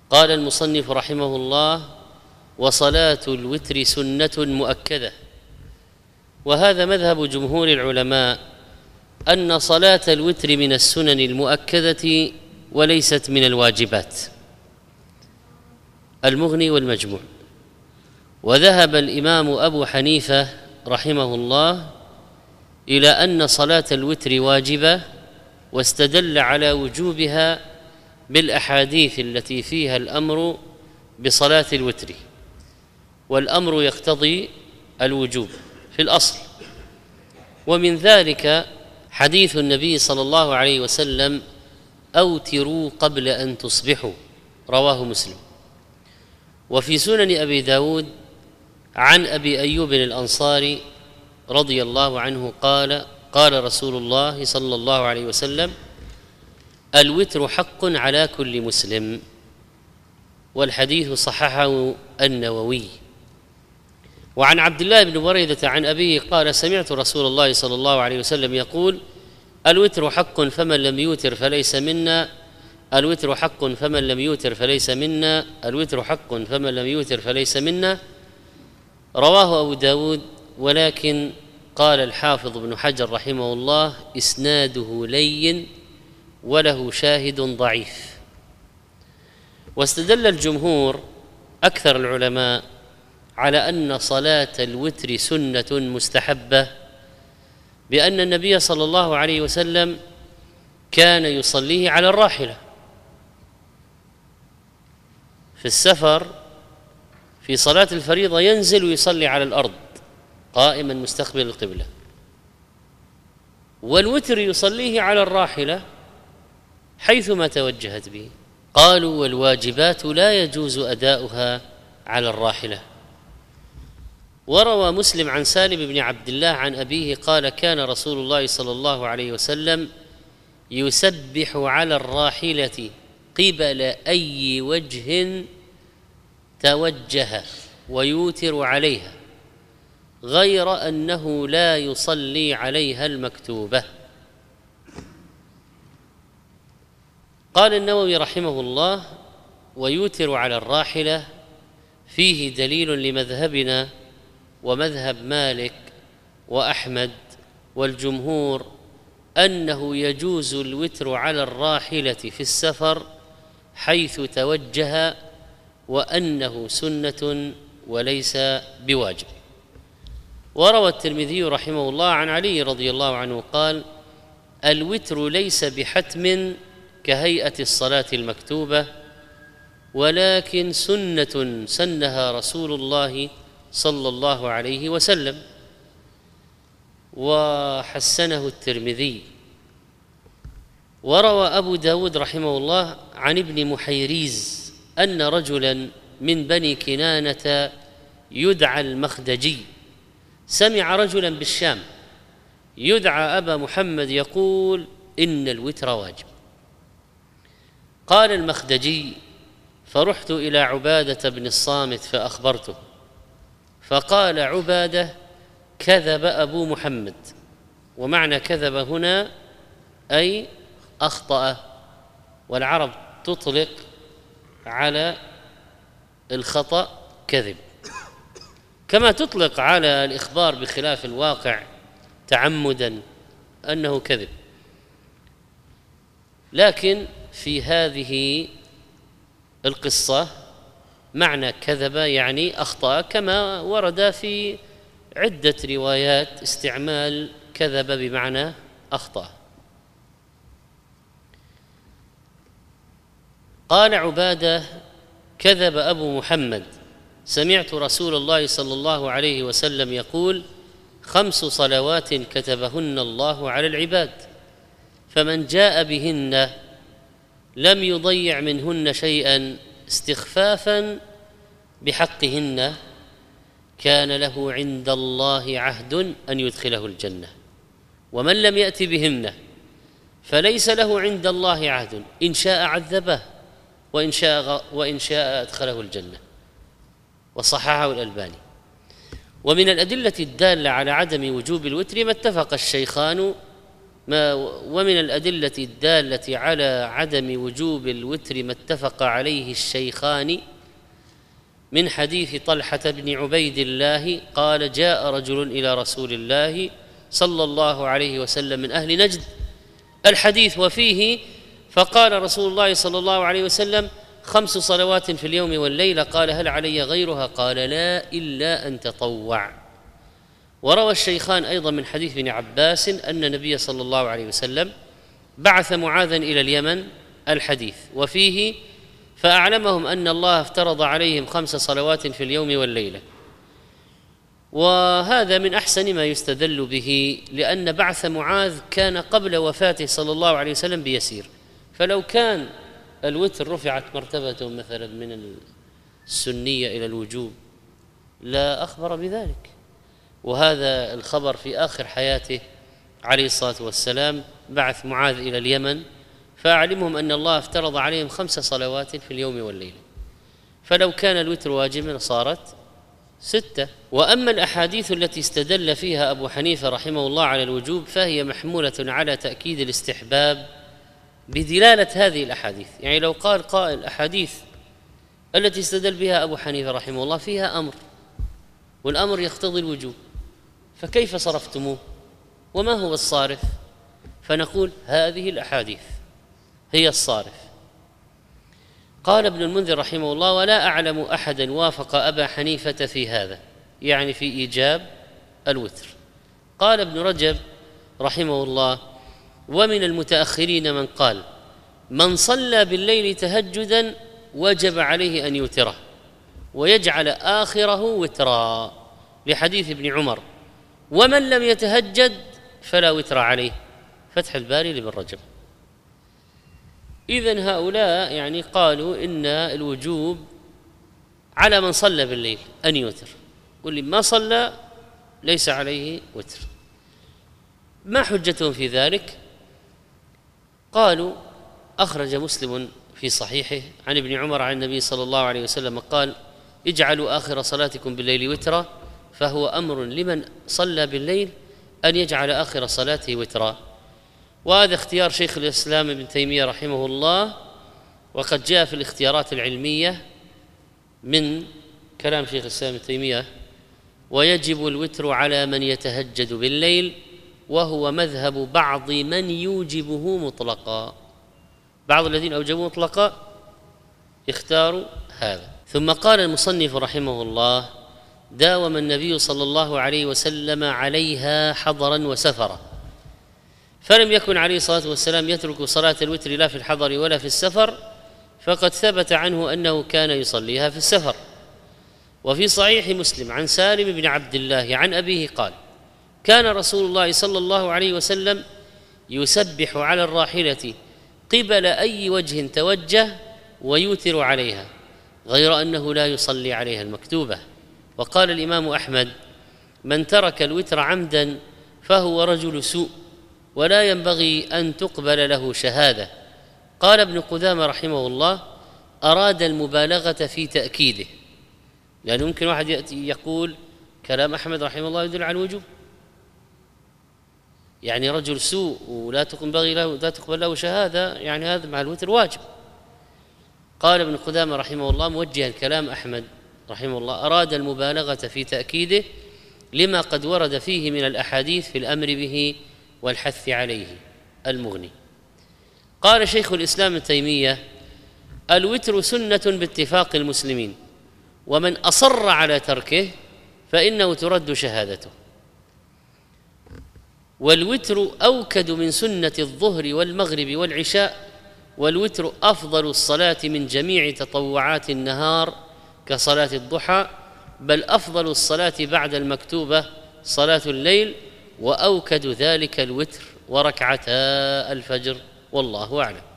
قال المصنف رحمه الله: وصلاة الوتر سنة مؤكدة. وهذا مذهب جمهور العلماء أن صلاة الوتر من السنن المؤكدة وليست من الواجبات. المغني والمجموع. وذهب الإمام أبو حنيفة رحمه الله إلى أن صلاة الوتر واجبة، واستدل على وجوبها بالأحاديث التي فيها الأمر بصلاة الوتر، والأمر يقتضي الوجوب في الأصل. ومن ذلك حديث النبي صلى الله عليه وسلم: أوتروا قبل أن تصبحوا، رواه مسلم. وفي سنن أبي داود عن أبي أيوب الأنصاري رضي الله عنه قال: قال رسول الله صلى الله عليه وسلم: الوتر حق على كل مسلم. والحديث صححه النووي. وعن عبد الله بن بريدة عن أبيه قال: سمعت رسول الله صلى الله عليه وسلم يقول: الوتر حق فمن لم يوتر فليس منا، الوتر حق فمن لم يوتر فليس منا، الوتر حق فمن لم يوتر فليس منا. رواه أبو داود. ولكن قال الحافظ ابن حجر رحمه الله: إسناده لين وله شاهد ضعيف. واستدل الجمهور أكثر العلماء على أن صلاة الوتر سنة مستحبة بأن النبي صلى الله عليه وسلم كان يصليه على الراحلة في السفر. في صلاة الفريضة ينزل ويصلي على الأرض قائما مستقبل القبلة، والوتر يصليه على الراحلة حيثما توجهت به. قالوا: والواجبات لا يجوز أداؤها على الراحلة. وروى مسلم عن سالم بن عبد الله عن أبيه قال: كان رسول الله صلى الله عليه وسلم يسبح على الراحلة قبل أي وجه توجه ويوتر عليها، غير أنه لا يصلي عليها المكتوبة. قال النووي رحمه الله: ويوتر على الراحلة فيه دليل لمذهبنا ومذهب مالك وأحمد والجمهور أنه يجوز الوتر على الراحلة في السفر حيث توجه، وأنه سنة وليس بواجب. وروى الترمذي رحمه الله عن علي رضي الله عنه قال: الوتر ليس بحتم كهيئة الصلاة المكتوبة، ولكن سنة سنها رسول الله صلى الله عليه وسلم. وحسنه الترمذي. وروى أبو داود رحمه الله عن ابن محيريز أن رجلا من بني كنانة يدعى المخدجي سمع رجلا بالشام يدعى أبا محمد يقول: إن الوتر واجب. قال المخدجي: فرحت إلى عبادة بن الصامت فأخبرته، فقال عبادة: كذب أبو محمد. ومعنى كذب هنا أي أخطأ، والعرب تطلق على الخطأ كذب، كما تطلق على الإخبار بخلاف الواقع تعمدا أنه كذب. لكن في هذه القصة معنى كذب يعني أخطأ، كما ورد في عدة روايات استعمال كذب بمعنى أخطأ. قال عبادة: كذب أبو محمد، سمعت رسول الله صلى الله عليه وسلم يقول: 5 صلوات كتبهن الله على العباد، فمن جاء بهن لم يضيع منهن شيئا استخفافا بحقهن كان له عند الله عهد أن يدخله الجنة، ومن لم يأت بهن فليس له عند الله عهد، إن شاء عذبه وإن شاء أدخله الجنة. وصححه الألباني. ومن الأدلة الدالة على عدم وجوب الوتر ما اتفق الشيخان ومن الأدلة الدالة على عدم وجوب الوتر ما اتفق عليه الشيخان من حديث طلحة بن عبيد الله قال: جاء رجل إلى رسول الله صلى الله عليه وسلم من أهل نجد، الحديث وفيه: فقال رسول الله صلى الله عليه وسلم: 5 صلوات في اليوم والليلة. قال: هل علي غيرها؟ قال: لا، إلا أن تطوع. وروى الشيخان أيضا من حديث ابن عباس أن النبي صلى الله عليه وسلم بعث معاذا إلى اليمن، الحديث وفيه: فأعلمهم أن الله افترض عليهم 5 صلوات في اليوم والليلة. وهذا من أحسن ما يستدل به، لأن بعث معاذ كان قبل وفاته صلى الله عليه وسلم بيسير، فلو كان الوتر رفعت مرتبته مثلا من السنية إلى الوجوب لا أخبر بذلك. وهذا الخبر في آخر حياته عليه الصلاة والسلام، بعث معاذ إلى اليمن فأعلمهم أن الله افترض عليهم 5 صلوات في اليوم والليلة، فلو كان الوتر واجبا صارت 6. وأما الأحاديث التي استدل فيها أبو حنيفة رحمه الله على الوجوب فهي محمولة على تأكيد الاستحباب بدلالة هذه الأحاديث. يعني لو قال قائل: الأحاديث التي استدل بها أبو حنيفة رحمه الله فيها أمر، والأمر يقتضي الوجوب، فكيف صرفتموه؟ وما هو الصارف؟ فنقول: هذه الأحاديث هي الصارف. قال ابن المنذر رحمه الله: ولا أعلم أحدا وافق أبا حنيفة في هذا، يعني في إيجاب الوتر. قال ابن رجب رحمه الله: ومن المتأخرين من قال: من صلى بالليل تهجدا وجب عليه أن يوتره ويجعل آخره وترا، لحديث ابن عمر: ومن لم يتهجد فلا وتر عليه. فتح الباري لابن رجب. إذن هؤلاء يعني قالوا إن الوجوب على من صلى بالليل أن يوتر، واللي ما صلى ليس عليه وتر. ما حجتهم في ذلك؟ قالوا: أخرج مسلم في صحيحه عن ابن عمر عن النبي صلى الله عليه وسلم قال: اجعلوا آخر صلاتكم بالليل وترا، فهو أمر لمن صلى بالليل أن يجعل آخر صلاته وترا. وهذا اختيار شيخ الإسلام ابن تيمية رحمه الله، وقد جاء في الاختيارات العلمية من كلام شيخ الإسلام ابن تيمية: ويجب الوتر على من يتهجد بالليل، وهو مذهب بعض من يوجبه مطلقا. بعض الذين أوجبوه مطلقا اختاروا هذا. ثم قال المصنف رحمه الله: داوم النبي صلى الله عليه وسلم عليها حضرا وسفرا، فلم يكن عليه الصلاة والسلام يترك صلاة الوتر لا في الحضر ولا في السفر، فقد ثبت عنه أنه كان يصليها في السفر. وفي صحيح مسلم عن سالم بن عبد الله عن أبيه قال: كان رسول الله صلى الله عليه وسلم يسبح على الراحلة قبل أي وجه توجه ويوتر عليها، غير أنه لا يصلي عليها المكتوبة. وقال الإمام أحمد: من ترك الوتر عمدا فهو رجل سوء، ولا ينبغي أن تقبل له شهادة. قال ابن قدامة رحمه الله: أراد المبالغة في تأكيده، لأنه يمكن واحد يأتي يقول كلام أحمد رحمه الله يدل على الوجوب، يعني رجل سوء ولا تقبل له شهادة، يعني هذا مع الوتر واجب. قال ابن قدامة رحمه الله موجها كلام أحمد رحمه الله: أراد المبالغة في تأكيده لما قد ورد فيه من الأحاديث في الأمر به والحث عليه، المغني. قال شيخ الإسلام ابن تيمية: الوتر سنة باتفاق المسلمين، ومن أصر على تركه فإنه ترد شهادته. والوتر أوكد من سنة الظهر والمغرب والعشاء، والوتر أفضل الصلاة من جميع تطوعات النهار كصلاة الضحى، بل أفضل الصلاة بعد المكتوبة صلاة الليل، وأوكد ذلك الوتر وركعتا الفجر، والله أعلم.